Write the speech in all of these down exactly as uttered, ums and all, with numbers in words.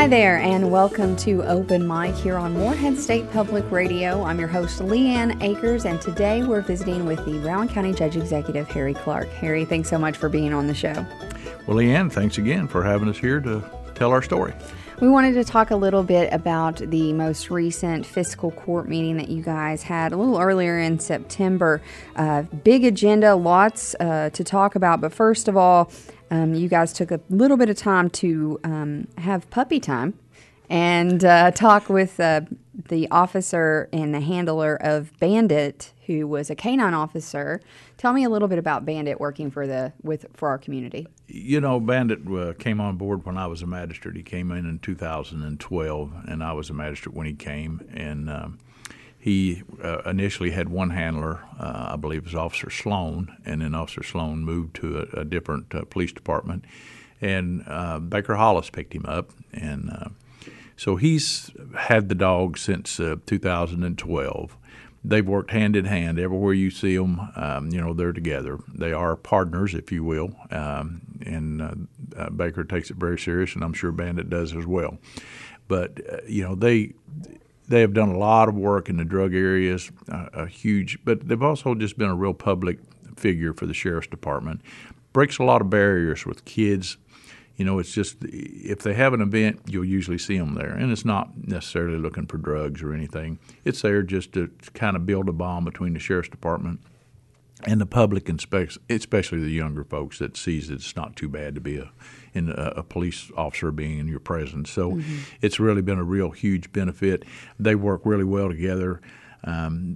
Hi there, and welcome to Open Mic here on Morehead State Public Radio. I'm your host, Leanne Akers, and today we're visiting with the Rowan County Judge Executive, Harry Clark. Harry, thanks so much for being on the show. Well, Leanne, thanks again for having us here to tell our story. We wanted to talk a little bit about the most recent fiscal court meeting that you guys had a little earlier in September. Uh, big agenda, lots uh, to talk about, but first of all, Um, you guys took a little bit of time to um, have puppy time and uh, talk with uh, the officer and the handler of Bandit, who was a canine officer. Tell me a little bit about Bandit working for the with for our community. You know, Bandit uh, came on board when I was a magistrate. He came in in two thousand twelve, and I was a magistrate when he came. And um, he uh, initially had one handler, uh, I believe it was Officer Sloan, and then Officer Sloan moved to a, a different uh, police department. And uh, Baker Hollis picked him up. And uh, so he's had the dog since uh, two thousand twelve. They've worked hand in hand. Everywhere you see them, um, you know, they're together. They are partners, if you will. Um, and uh, uh, Baker takes it very serious, and I'm sure Bandit does as well. But, uh, you know, they... They have done a lot of work in the drug areas, uh, a huge, but they've also just been a real public figure for the Sheriff's Department. Breaks a lot of barriers with kids. You know, it's just, if they have an event, you'll usually see them there. And it's not necessarily looking for drugs or anything. It's there just to kind of build a bond between the Sheriff's Department and the public, especially the younger folks that sees that it's not too bad to be a in a, a police officer being in your presence. So mm-hmm. It's really been a real huge benefit. They work really well together. Um,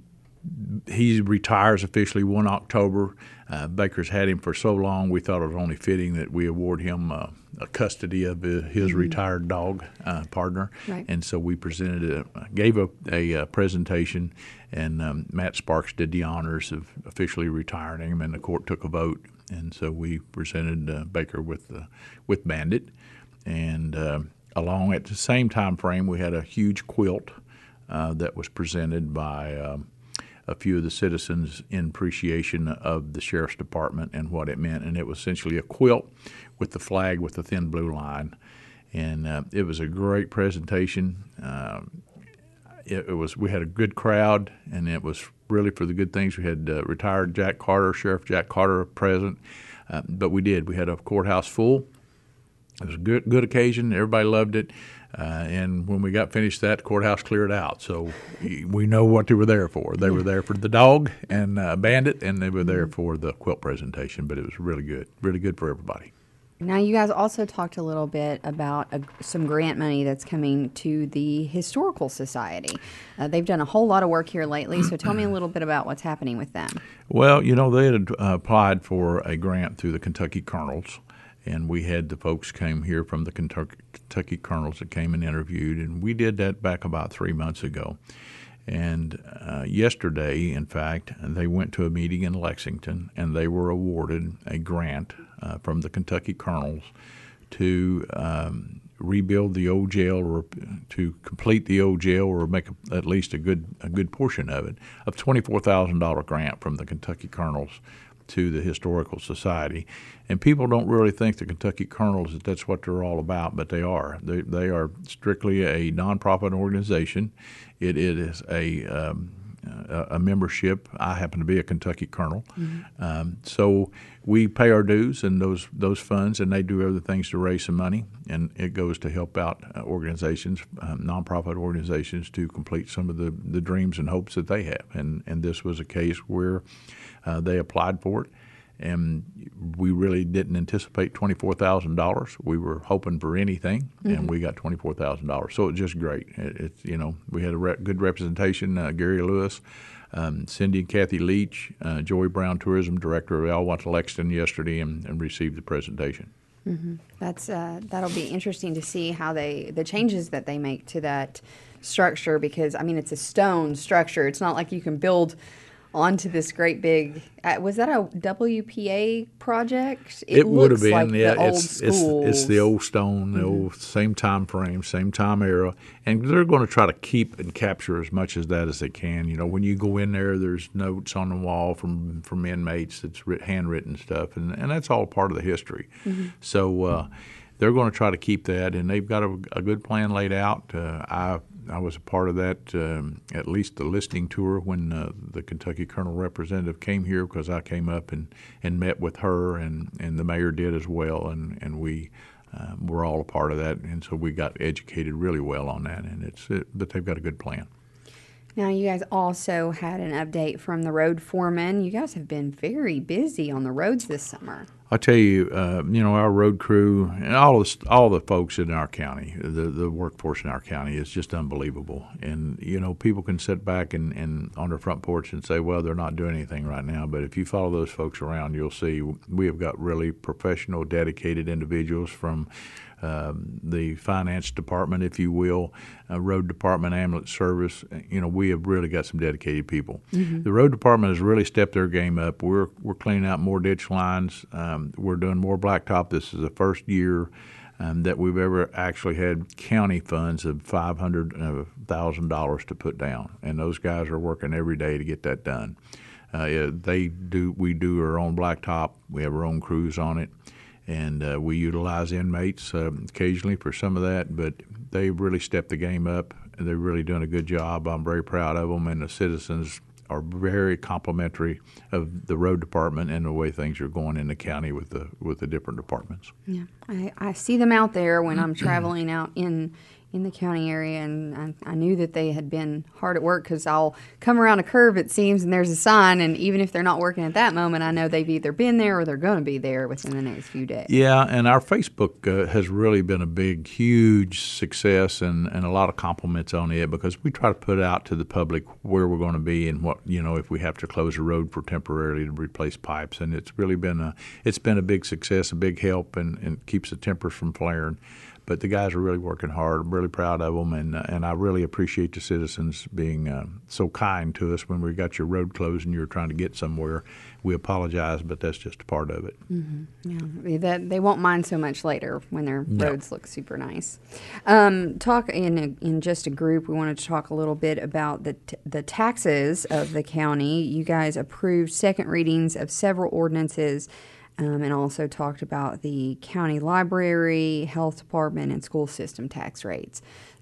he retires officially the first of October. Uh, Baker's had him for so long, we thought it was only fitting that we award him uh, a custody of his mm-hmm. retired dog uh, partner. Right. And so we presented, a, gave a, a, a presentation, and um, Matt Sparks did the honors of officially retiring him, and the court took a vote. And so we presented uh, Baker with uh, with Bandit, and uh, along at the same time frame, we had a huge quilt uh, that was presented by um, a few of the citizens in appreciation of the Sheriff's Department and what it meant. And it was essentially a quilt with the flag with the thin blue line, and uh, it was a great presentation. Uh, it, it was we had a good crowd, and it was really for the good things. We had uh, retired Jack Carter, Sheriff Jack Carter present, uh, but we did. We had a courthouse full. It was a good good occasion. Everybody loved it, uh, and when we got finished that, the courthouse cleared out. So we know what they were there for. They were there for the dog and uh, Bandit, and they were there for the quilt presentation, but it was really good, really good for everybody. Now, you guys also talked a little bit about a, some grant money that's coming to the Historical Society. Uh, they've done a whole lot of work here lately, so tell me a little bit about what's happening with them. Well, you know, they had uh, applied for a grant through the Kentucky Colonels, and we had the folks came here from the Kentucky, Kentucky Colonels that came and interviewed, and we did that back about three months ago. And uh, yesterday, in fact, they went to a meeting in Lexington, and they were awarded a grant uh, from the Kentucky Colonels to um, rebuild the old jail, or to complete the old jail, or make a, at least a good a good portion of it, of twenty-four thousand dollars grant from the Kentucky Colonels to the Historical Society. And people don't really think the Kentucky Colonels that that's what they're all about, but they are. They they are strictly a nonprofit organization. It, it is a um, a, a membership. I happen to be a Kentucky Colonel, mm-hmm. um, so we pay our dues and those those funds, and they do other things to raise some money, and it goes to help out uh, organizations, um, nonprofit organizations, to complete some of the, the dreams and hopes that they have. And and this was a case where uh, they applied for it. And we really didn't anticipate twenty-four thousand dollars. We were hoping for anything, mm-hmm. and we got twenty-four thousand dollars. So it's just great. It, it's you know we had a re- good representation. Uh, Gary Lewis, um, Cindy and Kathy Leach, uh, Joey Brown, Tourism Director of Al went to Lexington yesterday and, and received the presentation. Mm-hmm. That's uh, that'll be interesting to see how they the changes that they make to that structure, because I mean it's a stone structure. It's not like you can build onto this great big, uh, was that a W P A project? It, it would have been, like yeah. The old it's, it's it's the old stone, the mm-hmm. old same time frame, same time era, and they're going to try to keep and capture as much as that as they can. You know, when you go in there, there's notes on the wall from from inmates. It's handwritten stuff, and and that's all part of the history. Mm-hmm. So. Uh, they're going to try to keep that, and they've got a, a good plan laid out. Uh, I I was a part of that, um, at least the listening tour when uh, the Kentucky Colonel representative came here, because I came up and, and met with her, and, and the mayor did as well, and, and we uh, were all a part of that, and so we got educated really well on that, and it's it, but they've got a good plan. Now, you guys also had an update from the road foreman. You guys have been very busy on the roads this summer. I tell you, uh, you know, our road crew and all the all the folks in our county, the the workforce in our county is just unbelievable. And you know, people can sit back and, and on their front porch and say, well, they're not doing anything right now. But if you follow those folks around, you'll see we have got really professional, dedicated individuals from Um, the finance department, if you will, uh, road department, ambulance service. You know, we have really got some dedicated people. Mm-hmm. The road department has really stepped their game up. We're we're cleaning out more ditch lines. Um, we're doing more blacktop. This is the first year um, that we've ever actually had county funds of five hundred thousand dollars to put down, and those guys are working every day to get that done. Uh, yeah, they do. We do our own blacktop. We have our own crews on it. And uh, we utilize inmates uh, occasionally for some of that, but they really stepped the game up. They're really doing a good job. I'm very proud of them, and the citizens are very complimentary of the road department and the way things are going in the county with the with the different departments. Yeah, I, I see them out there when I'm traveling out in in the county area, and I, I knew that they had been hard at work, because I'll come around a curve, it seems, and there's a sign, and even if they're not working at that moment, I know they've either been there or they're going to be there within the next few days. Yeah, and our Facebook uh, has really been a big, huge success, and, and a lot of compliments on it, because we try to put out to the public where we're going to be and what, you know, if we have to close a road for temporarily to replace pipes, and it's really been a it's been a big success, a big help, and, and keeps the tempers from flaring. But the guys are really working hard. I'm really proud of them, and uh, and I really appreciate the citizens being uh, so kind to us when we got your road closed and you're trying to get somewhere. We apologize, but that's just a part of it. Mm-hmm. Yeah, that they won't mind so much later when their no. roads look super nice. Um, talk in a, in just a group. We wanted to talk a little bit about the t- the taxes of the county. You guys approved second readings of several ordinances. Um, and also talked about the county library, health department, and school system tax rates.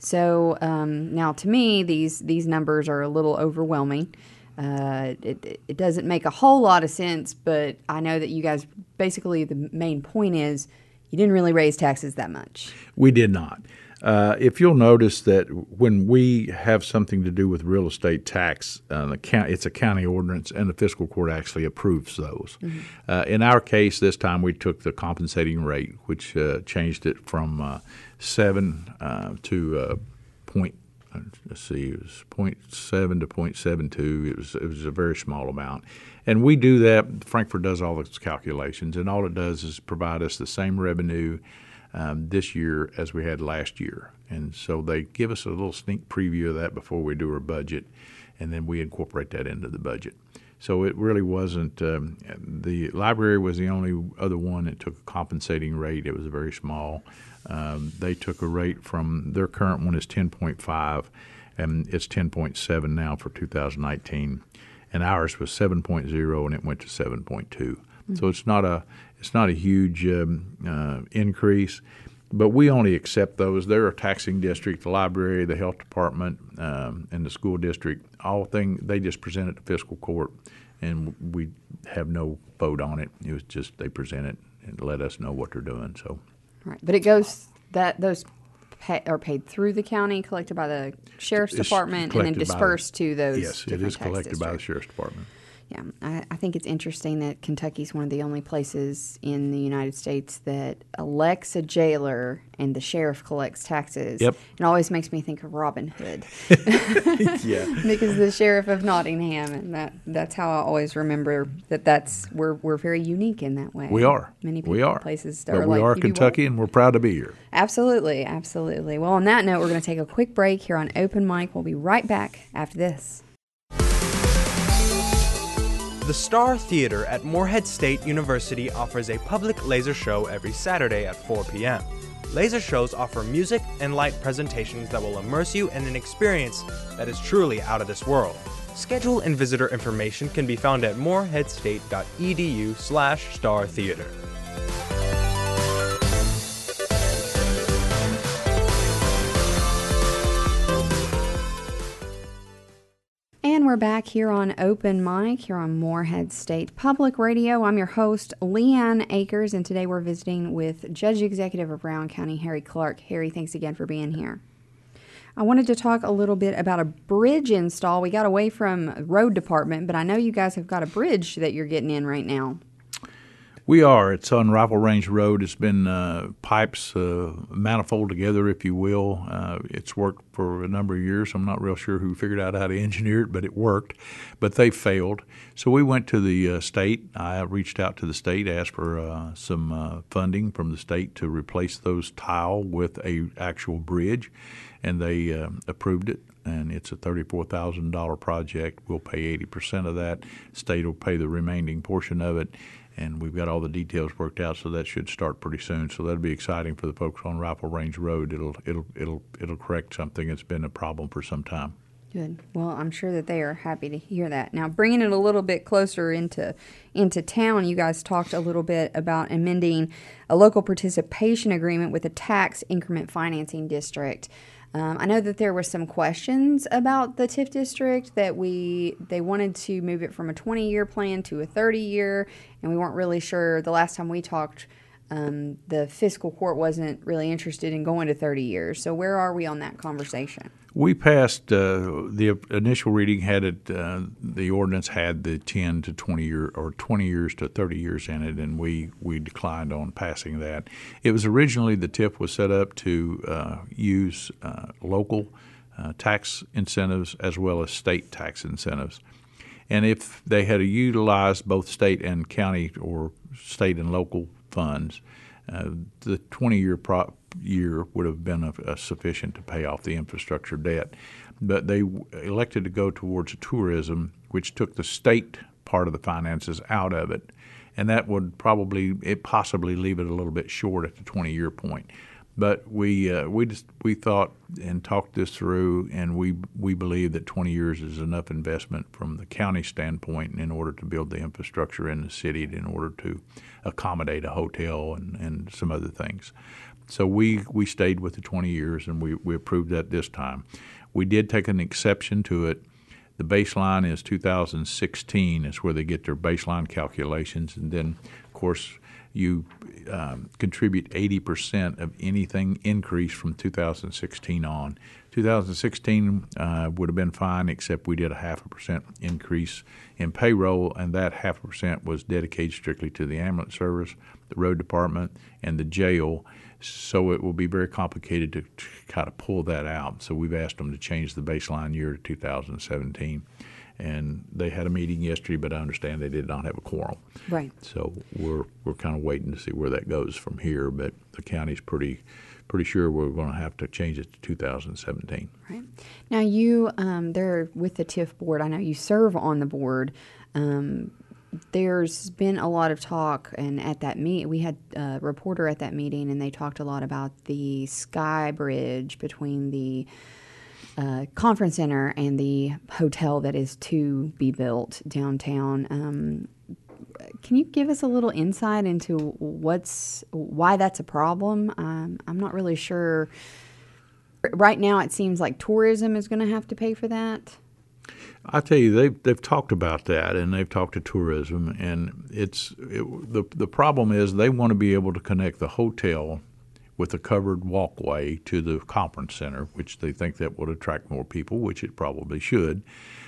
So um, now, to me, these these numbers are a little overwhelming. Uh, it, it doesn't make a whole lot of sense, but I know that you guys, basically the main point is you didn't really raise taxes that much. We did not. Uh, if you'll notice that when we have something to do with real estate tax, uh, the county, it's a county ordinance, and the fiscal court actually approves those. Mm-hmm. Uh, in our case, this time we took the compensating rate, which uh, changed it from uh, seven uh, to uh, point. Let's see, it was point seven to point seven two. It was it was a very small amount, and we do that. Frankfurt does all those calculations, and all it does is provide us the same revenue Um, this year as we had last year. And so they give us a little sneak preview of that before we do our budget, and then we incorporate that into the budget. So it really wasn't um, – the library was the only other one that took a compensating rate. It was very small. Um, they took a rate from – their current one is ten point five, and it's ten point seven now for two thousand nineteen. And ours was seven point oh, and it went to seven point two. Mm-hmm. So it's not a – It's not a huge um, uh, increase, but we only accept those. They're a taxing district, the library, the health department, um, and the school district. All thing they just present it to fiscal court, and we have no vote on it. It was just they present it and let us know what they're doing. So, right, but it goes that those pay, are paid through the county, collected by the sheriff's it's department, and then dispersed the, to those. Yes, it is collected districts. by the sheriff's department. Yeah, I, I think it's interesting that Kentucky is one of the only places in the United States that elects a jailer and the sheriff collects taxes. Yep. It always makes me think of Robin Hood. Yeah. Because the sheriff of Nottingham, and that that's how I always remember that that's we're we're very unique in that way. We are. Many people, we are. places but are we like, are Kentucky, and we're proud to be here. Absolutely, absolutely. Well, on that note, we're going to take a quick break here on Open Mic. We'll be right back after this. The Star Theater at Morehead State University offers a public laser show every Saturday at four p.m. Laser shows offer music and light presentations that will immerse you in an experience that is truly out of this world. Schedule and visitor information can be found at moreheadstate.edu slash star theater. And we're back here on Open Mic, here on Morehead State Public Radio. I'm your host, Leanne Akers, and today we're visiting with Judge Executive of Brown County, Harry Clark. Harry, thanks again for being here. I wanted to talk a little bit about a bridge install. We got away from road department, but I know you guys have got a bridge that you're getting in right now. We are. It's on Rifle Range Road. It's been uh, pipes uh, manifold together, if you will. Uh, it's worked for a number of years. I'm not real sure who figured out how to engineer it, but it worked. But they failed. So we went to the uh, state. I reached out to the state, asked for uh, some uh, funding from the state to replace those tile with a actual bridge, and they uh, approved it. And it's a thirty-four thousand dollars project. We'll pay eighty percent of that. State will pay the remaining portion of it. And we've got all the details worked out, so that should start pretty soon. So that'll be exciting for the folks on Rifle Range Road. It'll it'll it'll it'll correct something that's been a problem for some time. Good. Well, I'm sure that they are happy to hear that. Now, bringing it a little bit closer into into town, you guys talked a little bit about amending a local participation agreement with a tax increment financing district. Um, I know that there were some questions about the T I F district, that we they wanted to move it from a twenty-year plan to a thirty-year, and we weren't really sure. The last time we talked, um, the fiscal court wasn't really interested in going to thirty years. So where are we on that conversation? We passed uh, the initial reading had it. Uh, the ordinance had the ten to twenty year or twenty years to thirty years in it, and we we declined on passing that. It was originally the T I F was set up to uh, use uh, local uh, tax incentives as well as state tax incentives, and if they had utilized both state and county or state and local funds, uh, the twenty year pro- year would have been a, a sufficient to pay off the infrastructure debt. But they w- elected to go towards tourism, which took the state part of the finances out of it, and that would probably it possibly leave it a little bit short at the twenty-year point. But we uh, we just we thought and talked this through, and we we believe that twenty years is enough investment from the county standpoint in order to build the infrastructure in the city, in order to accommodate a hotel and, and some other things. So we, we stayed with the twenty years, and we, we approved that this time. We did take an exception to it. The baseline is two thousand sixteen is where they get their baseline calculations, and then, of course, you um, contribute eighty percent of anything increased from two thousand sixteen on. two thousand sixteen uh, would have been fine, except we did a half a percent increase in payroll, and that half a percent was dedicated strictly to the ambulance service, the road department, and the jail. So it will be very complicated to, to kind of pull that out. So we've asked them to change the baseline year to two thousand seventeen. And they had a meeting yesterday, but I understand they did not have a quorum. Right. So we're we're kind of waiting to see where that goes from here. But the county's pretty pretty sure we're going to have to change it to two thousand seventeen. Right. Now you, um, they're with the T I F board. I know you serve on the board. Um, there's been a lot of talk, and at that meet, we had a reporter at that meeting, and they talked a lot about the Sky Bridge between the Uh, conference center and the hotel that is to be built downtown. Um, can you give us a little insight into what's why that's a problem? Um, I'm not really sure. Right now, it seems like tourism is going to have to pay for that. I tell you, they've they've talked about that, and they've talked to tourism, and it's it, the the problem is they want to be able to connect the hotel with a covered walkway to the conference center, which they think that would attract more people, which it probably should.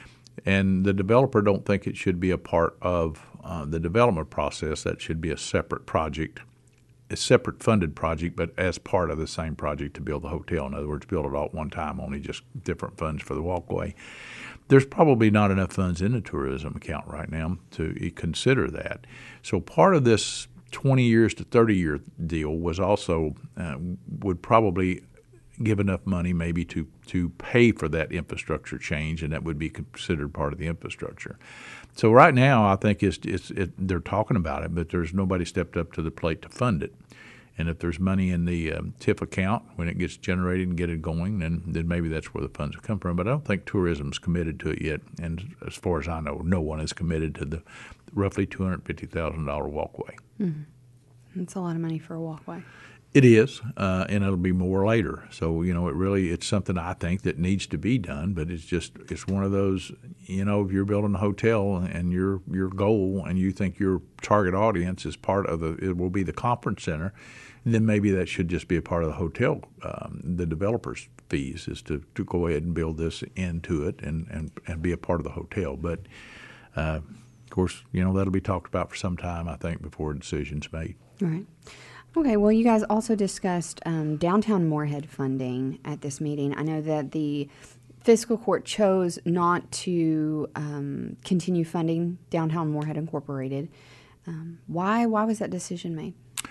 And the developer don't think it should be a part of uh, the development process. That should be a separate project, a separate funded project, but as part of the same project to build the hotel. In other words, build it all at one time, only just different funds for the walkway. There's probably not enough funds in the tourism account right now to consider that. So part of this twenty years to thirty year deal was also uh, would probably give enough money maybe to, to pay for that infrastructure change, and that would be considered part of the infrastructure. So right now I think it's, it's it, they're talking about it, but there's nobody stepped up to the plate to fund it. And if there's money in the um, T I F account when it gets generated and get it going, then then maybe that's where the funds will come from. But I don't think tourism's committed to it yet. And as far as I know, no one is committed to the roughly two hundred fifty thousand dollars walkway. Mm-hmm. That's a lot of money for a walkway. It is, uh, and it'll be more later. So, you know, it really, it's something I think that needs to be done, but it's just, it's one of those, you know, if you're building a hotel and your your goal and you think your target audience is part of the, it will be the conference center, then maybe that should just be a part of the hotel, um, the developer's fees is to, to go ahead and build this into it and, and, and be a part of the hotel. But, uh, of course, you know, that'll be talked about for some time, I think, before a decision's made. All right. Okay, well, you guys also discussed um, downtown Morehead funding at this meeting. I know that the fiscal court chose not to um, continue funding downtown Morehead Incorporated. Um, why? Why was that decision made?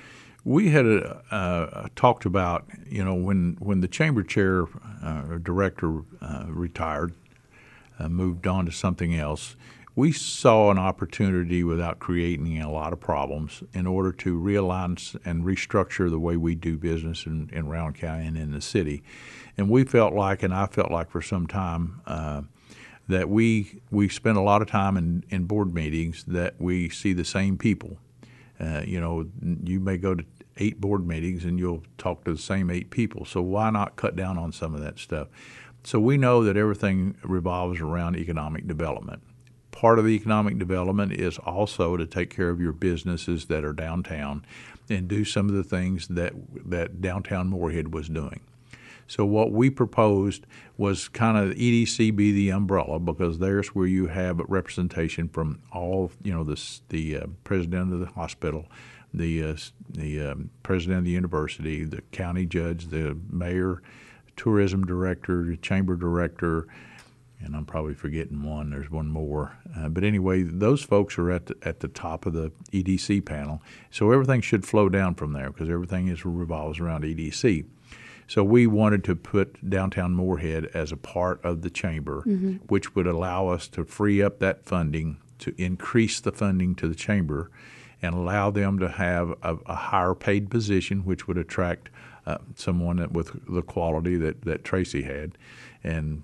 We had uh, uh, talked about, you know, when when the chamber chair uh, or director uh, retired, uh, moved on to something else. We saw an opportunity without creating a lot of problems in order to realign and restructure the way we do business in, in Rowan County and in the city. And we felt like, and I felt like for some time, uh, that we we spend a lot of time in, in board meetings that we see the same people. Uh, you know, you may go to eight board meetings and you'll talk to the same eight people. So why not cut down on some of that stuff? So we know that everything revolves around economic development. Part of the economic development is also to take care of your businesses that are downtown and do some of the things that that downtown Morehead was doing. So what we proposed was kind of E D C be the umbrella, because there's where you have representation from all, you know, the, the uh, president of the hospital, the, uh, the um, president of the university, the county judge, the mayor, tourism director, chamber director, and I'm probably forgetting one. There's one more. Uh, but anyway, those folks are at the, at the top of the E D C panel. So everything should flow down from there because everything is revolves around E D C. So we wanted to put downtown Morehead as a part of the chamber, mm-hmm. which would allow us to free up that funding, to increase the funding to the chamber, and allow them to have a, a higher paid position, which would attract uh, someone that, with the quality that, that Tracy had. And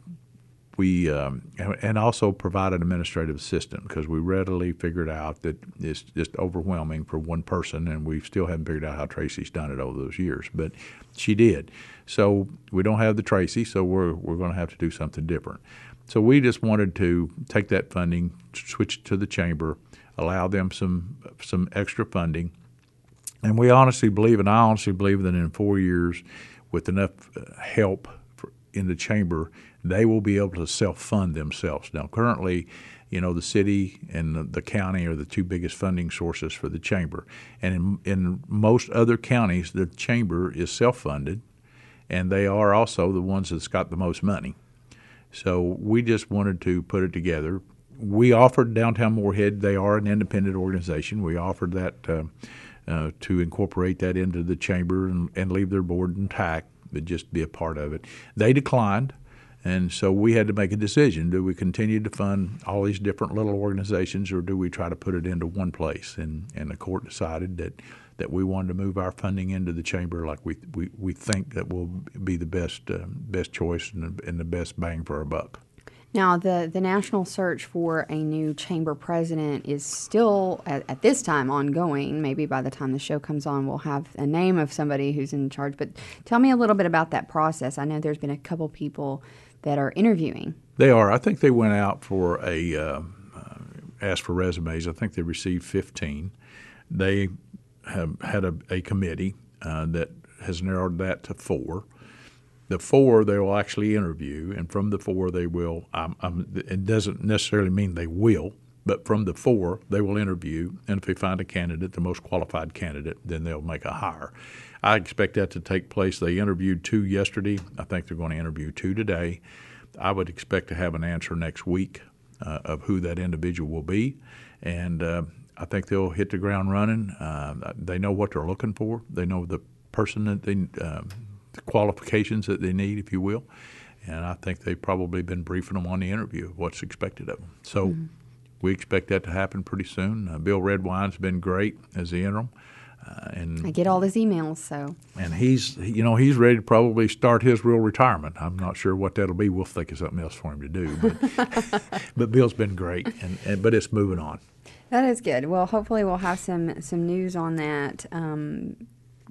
We um, and also provide an administrative assistant, because we readily figured out that it's just overwhelming for one person, and we still haven't figured out how Tracy's done it over those years, but she did. So we don't have the Tracy, so we're we're going to have to do something different. So we just wanted to take that funding, switch it to the chamber, allow them some some extra funding, and we honestly believe, and I honestly believe that in four years, with enough help for, in the chamber, they will be able to self-fund themselves. Now, currently, you know, the city and the, the county are the two biggest funding sources for the chamber. And in, in most other counties, the chamber is self-funded, and they are also the ones that's got the most money. So we just wanted to put it together. We offered Downtown Morehead, they are an independent organization. We offered that uh, uh, to incorporate that into the chamber and, and leave their board intact, but just be a part of it. They declined. And so we had to make a decision. Do we continue to fund all these different little organizations, or do we try to put it into one place? And, and the court decided that, that we wanted to move our funding into the chamber, like we we, we think that will be the best uh, best choice and the, and the best bang for our buck. Now, the, the national search for a new chamber president is still, at, at this time, ongoing. Maybe by the time the show comes on, we'll have a name of somebody who's in charge. But tell me a little bit about that process. I know there's been a couple people that are interviewing. They are. I think they went out for a, uh, uh, asked for resumes. I think they received fifteen. They have had a, a committee uh, that has narrowed that to four. The four they will actually interview, and from the four they will, um, um, it doesn't necessarily mean they will, but from the four they will interview, and if they find a candidate, the most qualified candidate, then they'll make a hire. I expect that to take place. They interviewed two yesterday. I think they're going to interview two today. I would expect to have an answer next week uh, of who that individual will be, and uh, I think they'll hit the ground running. Uh, they know what they're looking for. They know the person that they uh, the qualifications that they need, if you will, and I think they've probably been briefing them on the interview of what's expected of them. So mm-hmm. we expect that to happen pretty soon. Uh, Bill Redwine's been great as the interim. Uh, and I get all his emails, so. And he's, you know, he's ready to probably start his real retirement. I'm not sure what that'll be. We'll think of something else for him to do. But, but Bill's been great, and, and but it's moving on. That is good. Well, hopefully we'll have some some news on that. Um,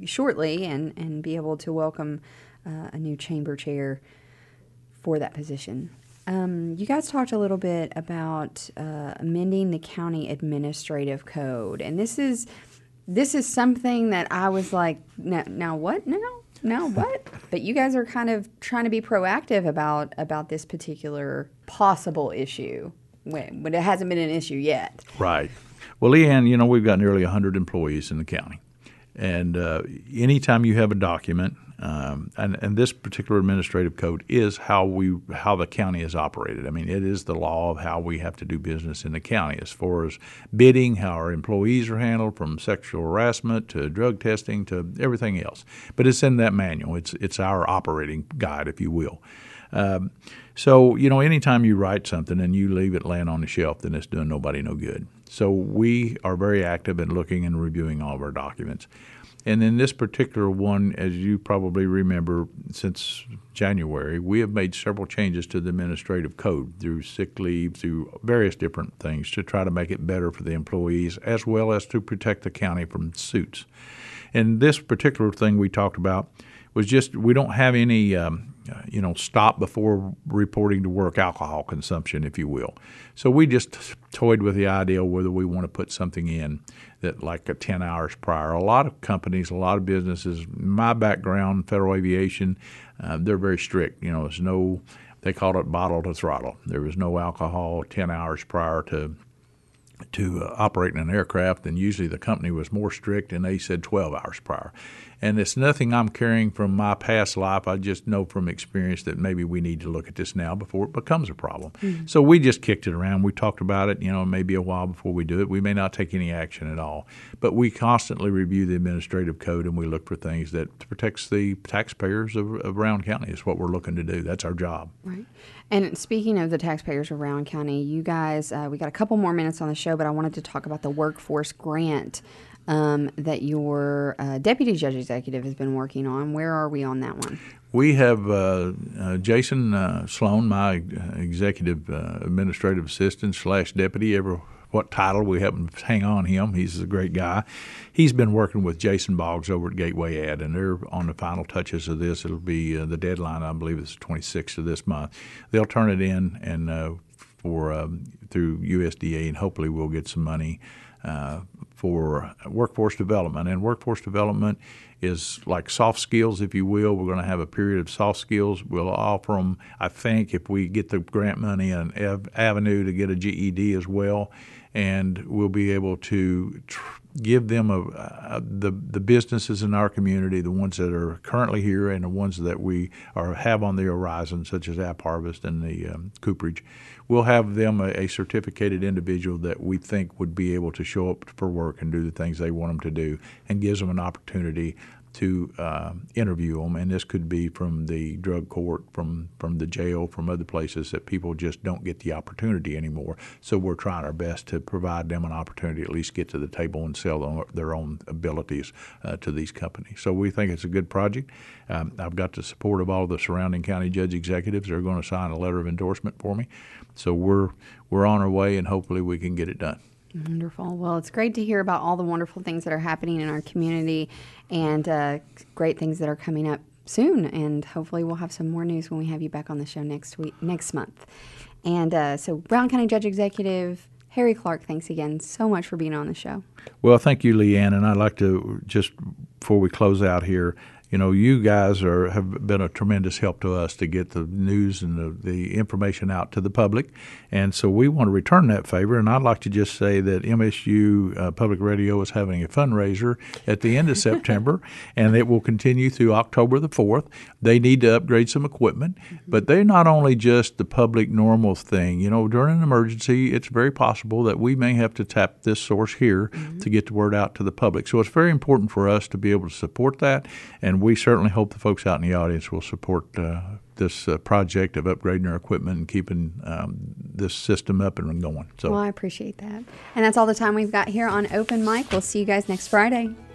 shortly and, and be able to welcome uh, a new chamber chair for that position. Um, you guys talked a little bit about uh, amending the county administrative code, and this is this is something that I was like, now, now what? No, no, what? But you guys are kind of trying to be proactive about about this particular possible issue, when, but it hasn't been an issue yet. Right. Well, Leanne, you know, we've got nearly one hundred employees in the county. And uh, anytime you have a document, um, and, and this particular administrative code is how we how the county is operated. I mean, it is the law of how we have to do business in the county as far as bidding, how our employees are handled, from sexual harassment to drug testing to everything else. But it's in that manual. It's it's our operating guide, if you will. Um, so, you know, anytime you write something and you leave it laying on the shelf, then it's doing nobody no good. So we are very active in looking and reviewing all of our documents. And in this particular one, as you probably remember, since January, we have made several changes to the administrative code through sick leave, through various different things to try to make it better for the employees as well as to protect the county from suits. And this particular thing we talked about was just we don't have any, um, you know, stop before reporting to work alcohol consumption, if you will. So we just toyed with the idea whether we want to put something in that like a ten hours prior. A lot of companies, a lot of businesses, my background, Federal Aviation, uh, they're very strict. You know, there's no, they call it bottle to throttle. There was no alcohol ten hours prior to to uh, operating an aircraft, and usually the company was more strict, and they said twelve hours prior. And it's nothing I'm carrying from my past life. I just know from experience that maybe we need to look at this now before it becomes a problem. Mm-hmm. So we just kicked it around. We talked about it, you know, maybe a while before we do it. We may not take any action at all. But we constantly review the administrative code, and we look for things that protects the taxpayers of, of Rowan County is what we're looking to do. That's our job. Right. And speaking of the taxpayers of Rowan County, you guys, uh, we got a couple more minutes on the show, but I wanted to talk about the workforce grant um, that your uh, deputy judge executive has been working on. Where are we on that one? We have uh, uh, Jason uh, Sloan, my executive uh, administrative assistant slash deputy, ever what title we happen to hang on him. He's a great guy. He's been working with Jason Boggs over at Gateway Ad, and they're on the final touches of this. It'll be uh, the deadline, I believe, is the twenty-sixth of this month. They'll turn it in and uh, for um, through U S D A, and hopefully we'll get some money uh, for workforce development. And workforce development is like soft skills, if you will. We're going to have a period of soft skills. We'll offer them, I think, if we get the grant money, an av- avenue to get a G E D as well. And we'll be able to tr- give them a, a, the the businesses in our community, the ones that are currently here and the ones that we are have on the horizon, such as App Harvest and the um, Cooperage. We'll have them a, a certificated individual that we think would be able to show up for work and do the things they want them to do, and gives them an opportunity to uh, interview them. And this could be from the drug court, from, from the jail, from other places that people just don't get the opportunity anymore. So we're trying our best to provide them an opportunity to at least get to the table and sell them their own abilities uh, to these companies. So we think it's a good project. Um, I've got the support of all the surrounding county judge executives. They're going to sign a letter of endorsement for me. So we're we're on our way, and hopefully we can get it done. Wonderful. Well, it's great to hear about all the wonderful things that are happening in our community, and uh, great things that are coming up soon. And hopefully we'll have some more news when we have you back on the show next week, next month. And uh, so Rowan County Judge Executive Harry Clark, thanks again so much for being on the show. Well, thank you, Leanne. And I'd like to, just before we close out here, you know, you guys are have been a tremendous help to us to get the news and the, the information out to the public. And so we want to return that favor. And I'd like to just say that M S U uh, Public Radio is having a fundraiser at the end of September, and it will continue through October the fourth. They need to upgrade some equipment, mm-hmm. but they're not only just the public normal thing. You know, during an emergency, it's very possible that we may have to tap this source here mm-hmm. to get the word out to the public. So it's very important for us to be able to support that, and we certainly hope the folks out in the audience will support uh, this uh, project of upgrading our equipment and keeping um, this system up and going. So, well, I appreciate that. And that's all the time we've got here on Open Mic. We'll see you guys next Friday.